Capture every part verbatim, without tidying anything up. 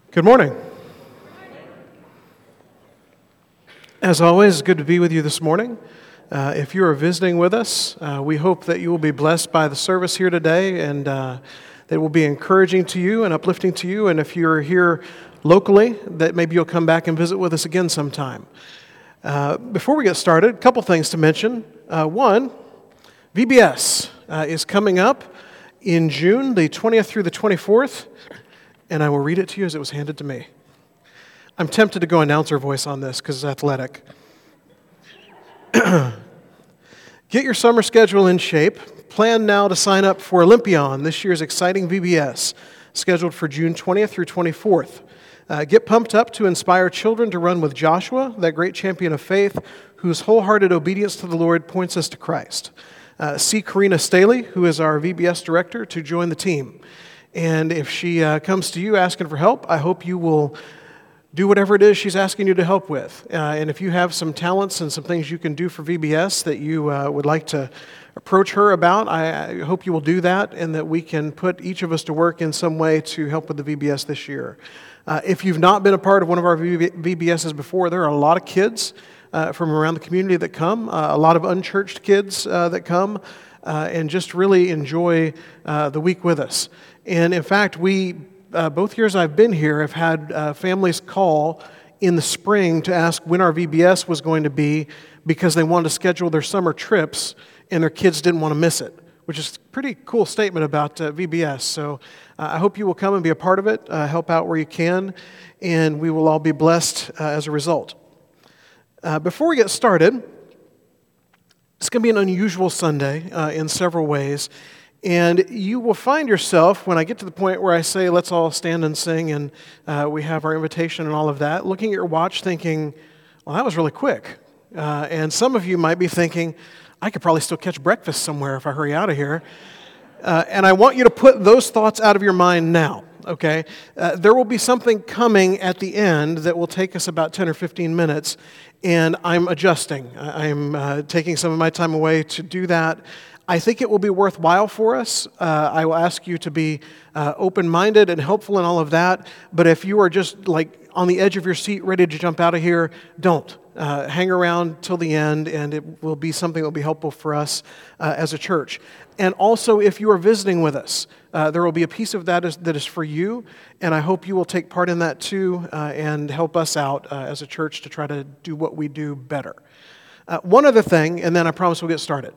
Good morning. As always, good to be with you this morning. Uh, if you are visiting with us, uh, we hope that you will be blessed by the service here today and uh, that it will be encouraging to you and uplifting to you. And if you're here locally, that maybe you'll come back and visit with us again sometime. Uh, before we get started, a couple things to mention. Uh, one, V B S uh, is coming up in June, the twentieth through the twenty-fourth. And I will read it to you as it was handed to me. I'm tempted to go announcer voice on this because it's athletic. Get your summer schedule in shape. Plan now to sign up for Olympion, this year's exciting V B S, scheduled for June twentieth through twenty-fourth. Uh, get pumped up to inspire children to run with Joshua, that great champion of faith, whose wholehearted obedience to the Lord points us to Christ. Uh, see Karina Staley, who is our V B S director, to join the team. And if she uh, comes to you asking for help, I hope you will do whatever it is she's asking you to help with. Uh, and if you have some talents and some things you can do for V B S that you uh, would like to approach her about, I, I hope you will do that and that we can put each of us to work in some way to help with the V B S this year. Uh, if you've not been a part of one of our V B S's before, there are a lot of kids uh, from around the community that come, uh, a lot of unchurched kids uh, that come, uh, and just really enjoy uh, the week with us. And in fact, we, uh, both years I've been here, have had uh, families call in the spring to ask when our V B S was going to be because they wanted to schedule their summer trips and their kids didn't want to miss it, which is a pretty cool statement about uh, V B S. So uh, I hope you will come and be a part of it, uh, help out where you can, and we will all be blessed uh, as a result. Uh, before we get started, it's going to be an unusual Sunday uh, in several ways. And you will find yourself, when I get to the point where I say, let's all stand and sing, and uh, we have our invitation and all of that, looking at your watch thinking, well, that was really quick. Uh, and some of you might be thinking, I could probably still catch breakfast somewhere if I hurry out of here. Uh, and I want you to put those thoughts out of your mind now, okay? Uh, there will be something coming at the end that will take us about ten or fifteen minutes, and I'm adjusting. I'm uh, taking some of my time away to do that. I think it will be worthwhile for us. Uh, I will ask you to be uh, open-minded and helpful in all of that. But if you are just like on the edge of your seat, ready to jump out of here, don't. Uh, hang around till the end, and it will be something that will be helpful for us uh, as a church. And also, if you are visiting with us, uh, there will be a piece of that is, that is for you, and I hope you will take part in that too uh, and help us out uh, as a church to try to do what we do better. Uh, one other thing, and then I promise we'll get started.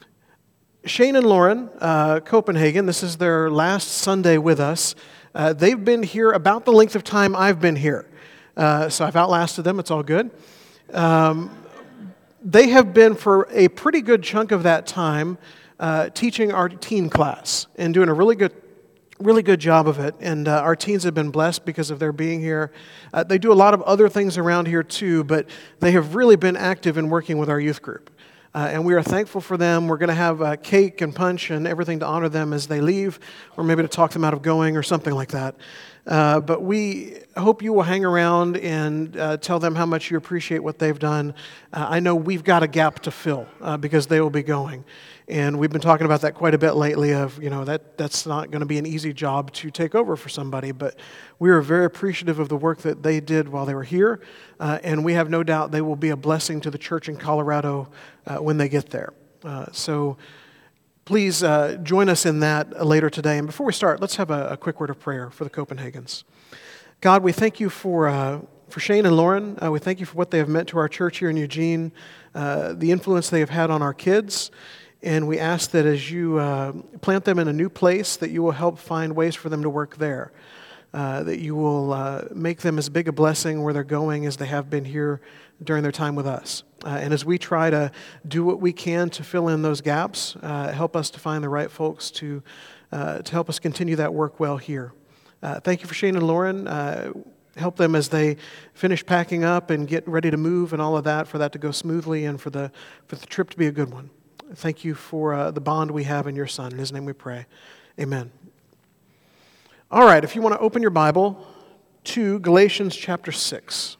Shane and Lauren, uh, Copenhagen, this is their last Sunday with us. Uh, they've been here about the length of time I've been here. Uh, so I've outlasted them, it's all good. Um, they have been, for a pretty good chunk of that time, uh, teaching our teen class and doing a really good really good job of it. And uh, our teens have been blessed because of their being here. Uh, they do a lot of other things around here too, but they have really been active in working with our youth group. Uh, and we are thankful for them. We're going to have uh, cake and punch and everything to honor them as they leave, or maybe to talk them out of going or something like that. Uh, but we hope you will hang around and uh, tell them how much you appreciate what they've done. Uh, I know we've got a gap to fill uh, because they will be going. And we've been talking about that quite a bit lately of, you know, that that's not going to be an easy job to take over for somebody. But we are very appreciative of the work that they did while they were here. Uh, and we have no doubt they will be a blessing to the church in Colorado uh, when they get there. Uh, so please uh, join us in that later today. And before we start, let's have a, a quick word of prayer for the Copenhagens. God, we thank you for uh, for Shane and Lauren. Uh, we thank you for what they have meant to our church here in Eugene, uh, the influence they have had on our kids. And we ask that as you uh, plant them in a new place, that you will help find ways for them to work there, uh, that you will uh, make them as big a blessing where they're going as they have been here during their time with us. Uh, and as we try to do what we can to fill in those gaps, uh, help us to find the right folks to, uh, to help us continue that work well here. Uh, thank you for Shane and Lauren. Uh, help them as they finish packing up and get ready to move and all of that, for that to go smoothly and for the for the trip to be a good one. Thank you for uh, the bond we have in your Son. In his name we pray. Amen. All right, if you want to open your Bible to Galatians chapter six.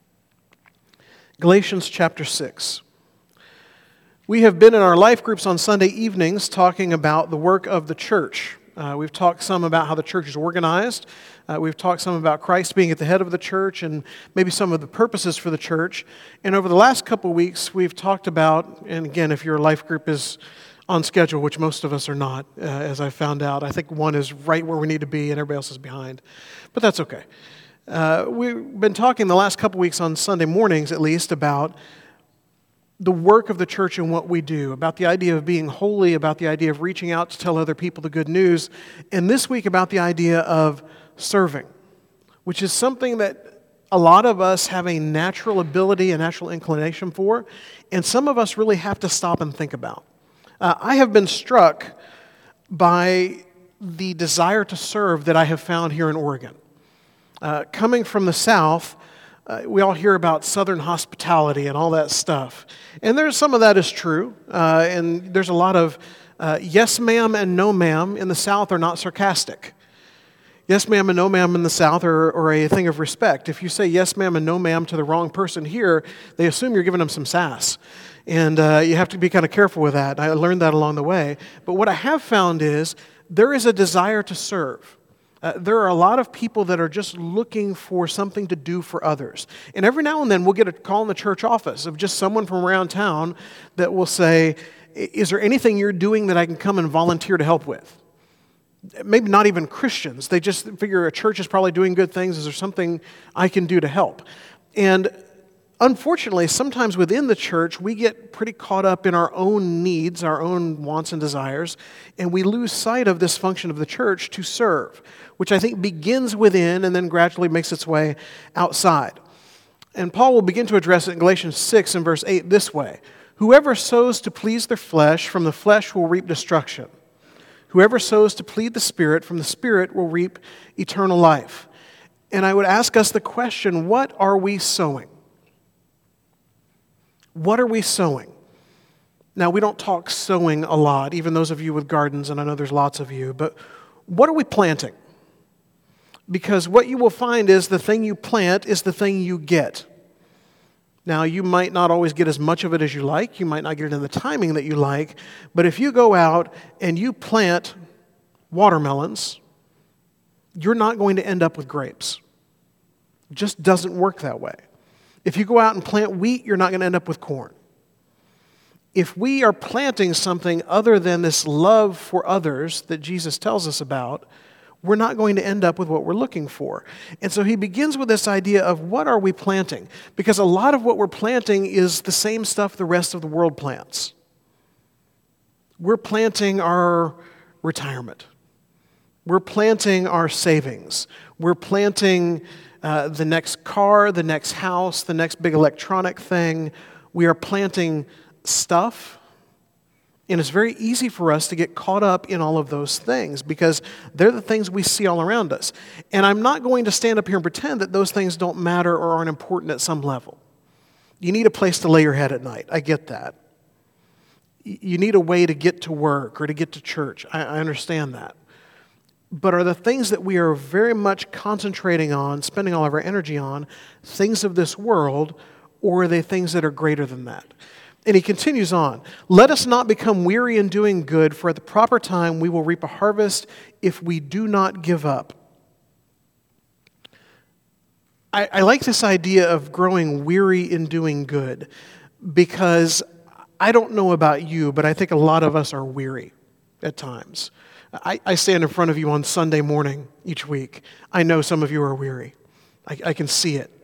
Galatians chapter six. We have been in our life groups on Sunday evenings talking about the work of the church. Uh, we've talked some about how the church is organized. Uh, we've talked some about Christ being at the head of the church and maybe some of the purposes for the church. And over the last couple of weeks, we've talked about, and again, if your life group is on schedule, which most of us are not, uh, as I found out. I think one is right where we need to be and everybody else is behind. But that's okay. Uh, we've been talking the last couple weeks on Sunday mornings, at least, about the work of the church and what we do, about the idea of being holy, about the idea of reaching out to tell other people the good news, and this week about the idea of serving, which is something that a lot of us have a natural ability, a natural inclination for, and some of us really have to stop and think about. Uh, I have been struck by the desire to serve that I have found here in Oregon. Uh, coming from the South, uh, we all hear about Southern hospitality and all that stuff. And there's some of that is true. Uh, and there's a lot of uh, yes ma'am and no ma'am in the South are not sarcastic. Yes ma'am and no ma'am in the South are, are a thing of respect. If you say yes ma'am and no ma'am to the wrong person here, they assume you're giving them some sass. And uh, you have to be kind of careful with that. I learned that along the way. But what I have found is there is a desire to serve. Uh, there are a lot of people that are just looking for something to do for others. And every now and then we'll get a call in the church office of just someone from around town that will say, is there anything you're doing that I can come and volunteer to help with? Maybe not even Christians. They just figure a church is probably doing good things. Is there something I can do to help? And unfortunately, sometimes within the church, we get pretty caught up in our own needs, our own wants and desires, and we lose sight of this function of the church to serve, which I think begins within and then gradually makes its way outside. And Paul will begin to address it in Galatians six and verse eight this way: whoever sows to please their flesh, from the flesh will reap destruction. Whoever sows to please the Spirit, from the Spirit will reap eternal life. And I would ask us the question, what are we sowing? What are we sowing? Now, we don't talk sowing a lot, even those of you with gardens, and I know there's lots of you, but what are we planting? Because what you will find is the thing you plant is the thing you get. Now, you might not always get as much of it as you like. You might not get it in the timing that you like. But if you go out and you plant watermelons, you're not going to end up with grapes. It just doesn't work that way. If you go out and plant wheat, you're not going to end up with corn. If we are planting something other than this love for others that Jesus tells us about, we're not going to end up with what we're looking for. And so he begins with this idea of what are we planting? Because a lot of what we're planting is the same stuff the rest of the world plants. We're planting our retirement. We're planting our savings. We're planting uh, the next car, the next house, the next big electronic thing. We are planting stuff. And it's very easy for us to get caught up in all of those things because they're the things we see all around us. And I'm not going to stand up here and pretend that those things don't matter or aren't important at some level. You need a place to lay your head at night. I get that. You need a way to get to work or to get to church. I, I understand that. But are the things that we are very much concentrating on, spending all of our energy on, things of this world, or are they things that are greater than that? And he continues on, let us not become weary in doing good, for at the proper time we will reap a harvest if we do not give up. I, I like this idea of growing weary in doing good, because I don't know about you, but I think a lot of us are weary at times. I, I stand in front of you on Sunday morning each week. I know some of you are weary. I, I can see it.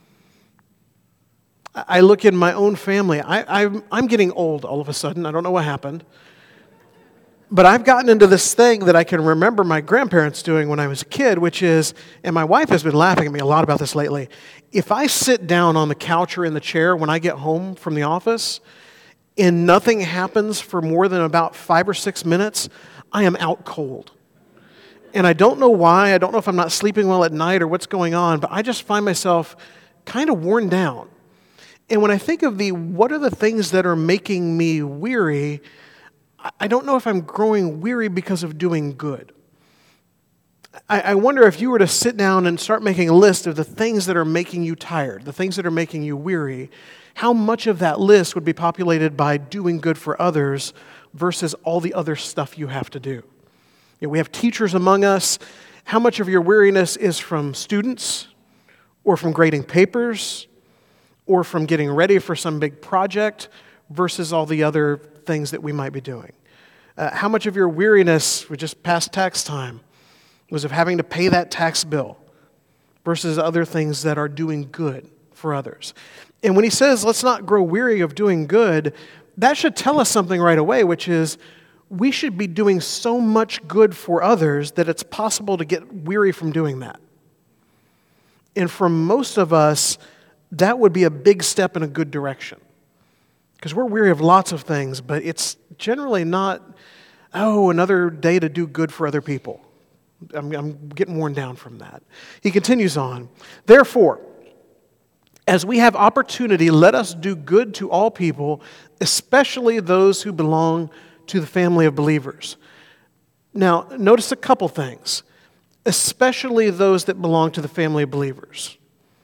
I look in my own family. I, I'm, I'm getting old all of a sudden. I don't know what happened. But I've gotten into this thing that I can remember my grandparents doing when I was a kid, which is, and my wife has been laughing at me a lot about this lately, if I sit down on the couch or in the chair when I get home from the office and nothing happens for more than about five or six minutes, I am out cold. And I don't know why. I don't know if I'm not sleeping well at night or what's going on, but I just find myself kind of worn down. And when I think of the, what are the things that are making me weary, I don't know if I'm growing weary because of doing good. I, I wonder if you were to sit down and start making a list of the things that are making you tired, the things that are making you weary, how much of that list would be populated by doing good for others versus all the other stuff you have to do. You know, we have teachers among us. How much of your weariness is from students, or from grading papers, or from getting ready for some big project versus all the other things that we might be doing? Uh, how much of your weariness, we just passed tax time, was of having to pay that tax bill versus other things that are doing good for others? And when he says, let's not grow weary of doing good, that should tell us something right away, which is we should be doing so much good for others that it's possible to get weary from doing that. And for most of us, that would be a big step in a good direction. Because we're weary of lots of things, but it's generally not, oh, another day to do good for other people. I'm, I'm getting worn down from that. He continues on. Therefore, as we have opportunity, let us do good to all people, especially those who belong to the family of believers. Now, notice a couple things. Especially those that belong to the family of believers.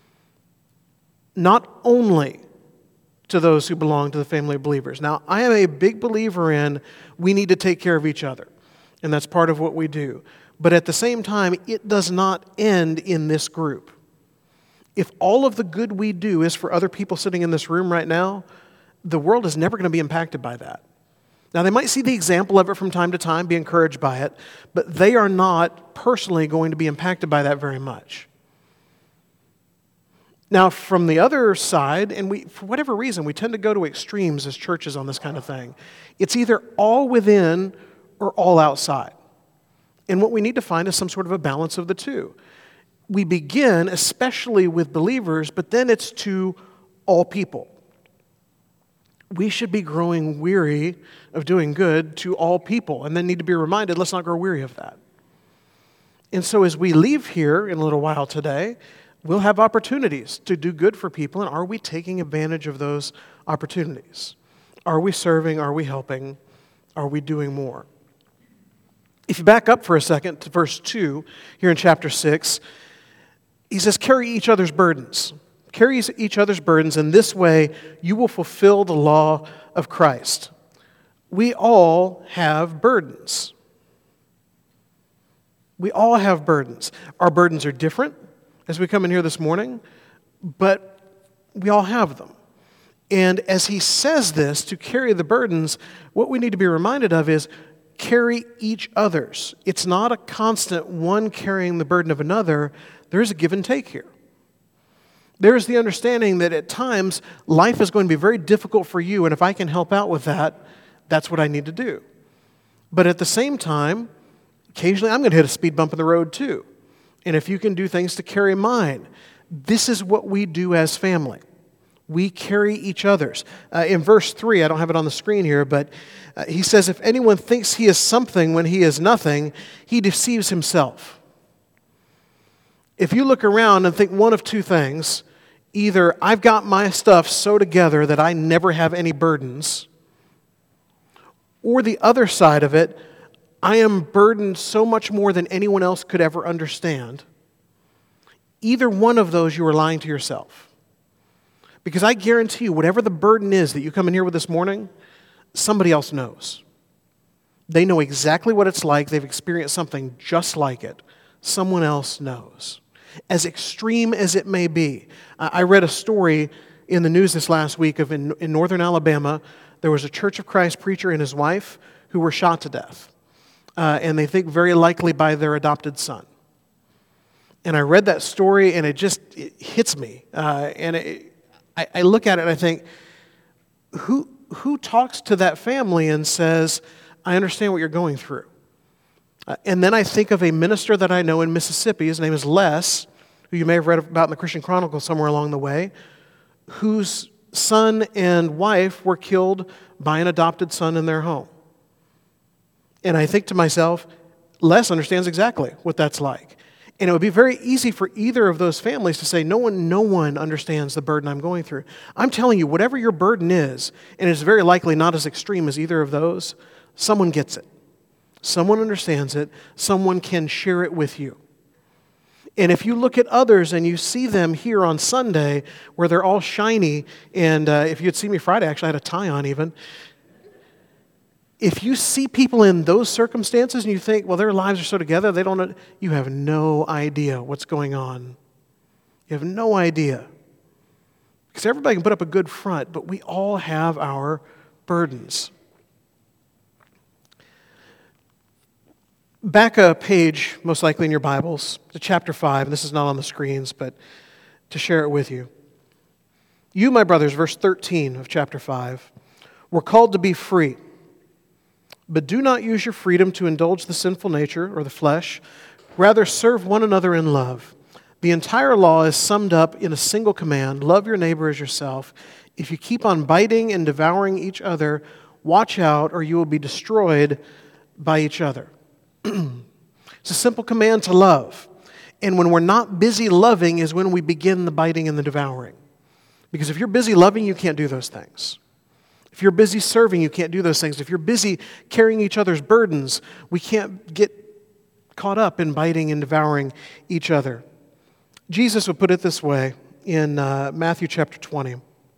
Not only to those who belong to the family of believers. Now, I am a big believer in we need to take care of each other, and that's part of what we do. But at the same time, it does not end in this group. If all of the good we do is for other people sitting in this room right now, the world is never going to be impacted by that. Now, they might see the example of it from time to time, be encouraged by it, but they are not personally going to be impacted by that very much. Now, from the other side, and we, for whatever reason, we tend to go to extremes as churches on this kind of thing. It's either all within or all outside. And what we need to find is some sort of a balance of the two. We begin, especially with believers, but then it's to all people. We should be growing weary of doing good to all people, and then need to be reminded, let's not grow weary of that. And so as we leave here in a little while today, we'll have opportunities to do good for people, and are we taking advantage of those opportunities? Are we serving? Are we helping? Are we doing more? If you back up for a second to verse two, here in chapter six, he says, carry each other's burdens. Carry each other's burdens, and this way you will fulfill the law of Christ. We all have burdens. We all have burdens. Our burdens are different as we come in here this morning, but we all have them. And as he says this, to carry the burdens, what we need to be reminded of is carry each other's. It's not a constant one carrying the burden of another. There is a give and take here. There is the understanding that at times life is going to be very difficult for you, and if I can help out with that, that's what I need to do. But at the same time, occasionally I'm going to hit a speed bump in the road too. And if you can do things to carry mine, this is what we do as family. We carry each other's. Uh, in verse three, I don't have it on the screen here, but uh, he says, if anyone thinks he is something when he is nothing, he deceives himself. If you look around and think one of two things, either I've got my stuff so together that I never have any burdens, or the other side of it, I am burdened so much more than anyone else could ever understand. Either one of those, you are lying to yourself. Because I guarantee you, whatever the burden is that you come in here with this morning, somebody else knows. They know exactly what it's like. They've experienced something just like it. Someone else knows. As extreme as it may be. I read a story in the news this last week of in, in northern Alabama, there was a Church of Christ preacher and his wife who were shot to death. Uh, and they think very likely by their adopted son. And I read that story and it just it hits me. Uh, and it, I, I look at it and I think, who who talks to that family and says, I understand what you're going through? Uh, and then I think of a minister that I know in Mississippi. His name is Les, who you may have read about in the Christian Chronicle somewhere along the way, whose son and wife were killed by an adopted son in their home. And I think to myself, Les understands exactly what that's like. And it would be very easy for either of those families to say, no one, no one understands the burden I'm going through. I'm telling you, whatever your burden is, and it's very likely not as extreme as either of those, someone gets it. Someone understands it. Someone can share it with you. And if you look at others and you see them here on Sunday where they're all shiny, and uh, if you had seen me Friday, actually I had a tie on even, If you see people in those circumstances and you think, well, their lives are so together, they don't know, you have no idea what's going on. You have no idea. Because everybody can put up a good front, but we all have our burdens. Back a page, most likely in your Bibles, to chapter five, and this is not on the screens, but to share it with you. You, my brothers, verse thirteen of chapter five, were called to be free. But do not use your freedom to indulge the sinful nature or the flesh. Rather, serve one another in love. The entire law is summed up in a single command: love your neighbor as yourself. If you keep on biting and devouring each other, watch out, or you will be destroyed by each other. It's a simple command to love. And when we're not busy loving is when we begin the biting and the devouring. Because if you're busy loving, you can't do those things. If you're busy serving, you can't do those things. If you're busy carrying each other's burdens, we can't get caught up in biting and devouring each other. Jesus would put it this way in uh, Matthew chapter twenty.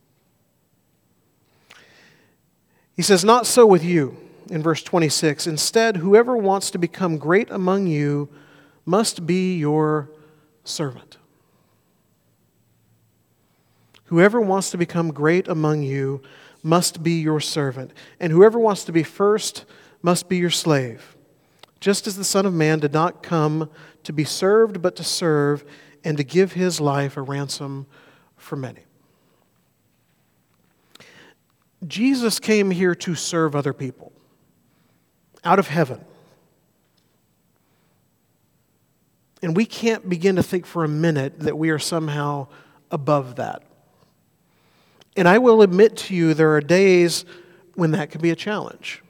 He says, "Not so with you," in verse twenty-six. "Instead, whoever wants to become great among you must be your servant." Whoever wants to become great among you must be your servant. And whoever wants to be first must be your slave. Just as the Son of Man did not come to be served, but to serve, and to give his life a ransom for many. Jesus came here to serve other people out of heaven. And we can't begin to think for a minute that we are somehow above that. And I will admit to you, there are days when that can be a challenge.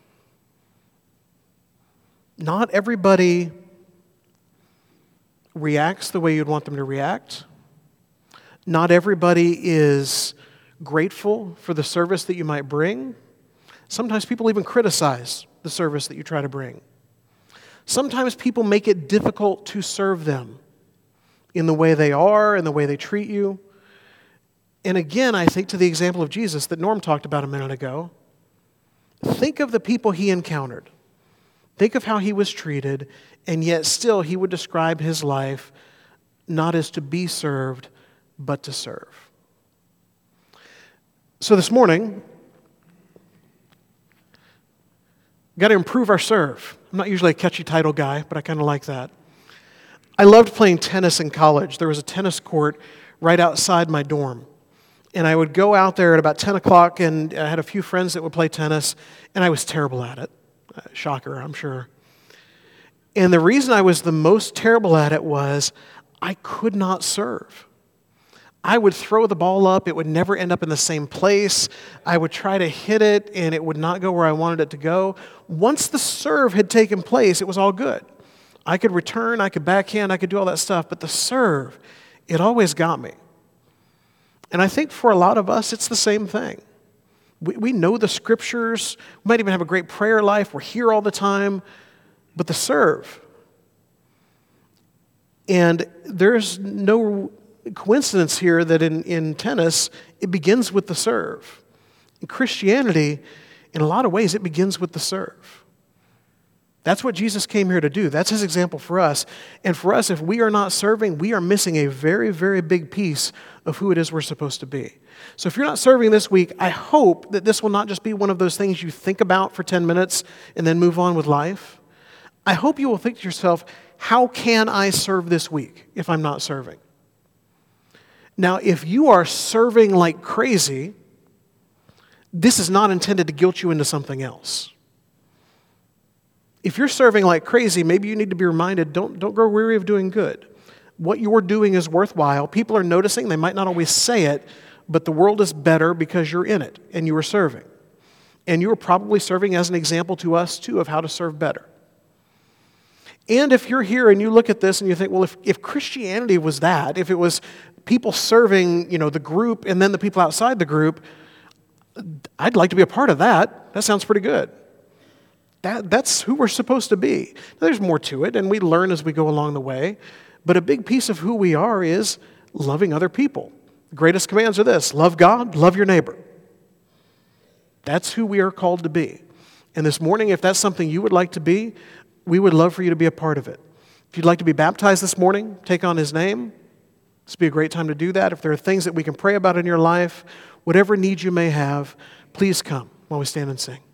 Not everybody reacts the way you'd want them to react. Not everybody is grateful for the service that you might bring. Sometimes people even criticize the service that you try to bring. Sometimes people make it difficult to serve them in the way they are, in the way they treat you. And again, I think to the example of Jesus that Norm talked about a minute ago. Think of the people he encountered. Think of how he was treated, and yet still he would describe his life not as to be served, but to serve. So this morning, we've got to improve our serve. I'm not usually a catchy title guy, but I kind of like that. I loved playing tennis in college. There was a tennis court right outside my dorm. And I would go out there at about ten o'clock, and I had a few friends that would play tennis, and I was terrible at it. Uh, shocker, I'm sure. And the reason I was the most terrible at it was I could not serve. I would throw the ball up. It would never end up in the same place. I would try to hit it, and it would not go where I wanted it to go. Once the serve had taken place, it was all good. I could return, I could backhand, I could do all that stuff, but the serve, it always got me. And I think for a lot of us, it's the same thing. We, we know the scriptures. We might even have a great prayer life. We're here all the time. But the serve. And there's no coincidence here that in, in tennis, it begins with the serve. In Christianity, in a lot of ways, it begins with the serve. That's what Jesus came here to do. That's his example for us. And for us, if we are not serving, we are missing a very, very big piece of who it is we're supposed to be. So if you're not serving this week, I hope that this will not just be one of those things you think about for ten minutes and then move on with life. I hope you will think to yourself, how can I serve this week if I'm not serving? Now, if you are serving like crazy, this is not intended to guilt you into something else. If you're serving like crazy, maybe you need to be reminded, don't, don't grow weary of doing good. What you're doing is worthwhile. People are noticing. They might not always say it, but the world is better because you're in it and you are serving. And you are probably serving as an example to us, too, of how to serve better. And if you're here and you look at this and you think, well, if, if Christianity was that, if it was people serving, you know, the group and then the people outside the group, I'd like to be a part of that. That sounds pretty good. That, that's who we're supposed to be. Now, there's more to it, and we learn as we go along the way. But a big piece of who we are is loving other people. The greatest commands are this: love God, love your neighbor. That's who we are called to be. And this morning, if that's something you would like to be, we would love for you to be a part of it. If you'd like to be baptized this morning, take on His name, this would be a great time to do that. If there are things that we can pray about in your life, whatever needs you may have, please come while we stand and sing.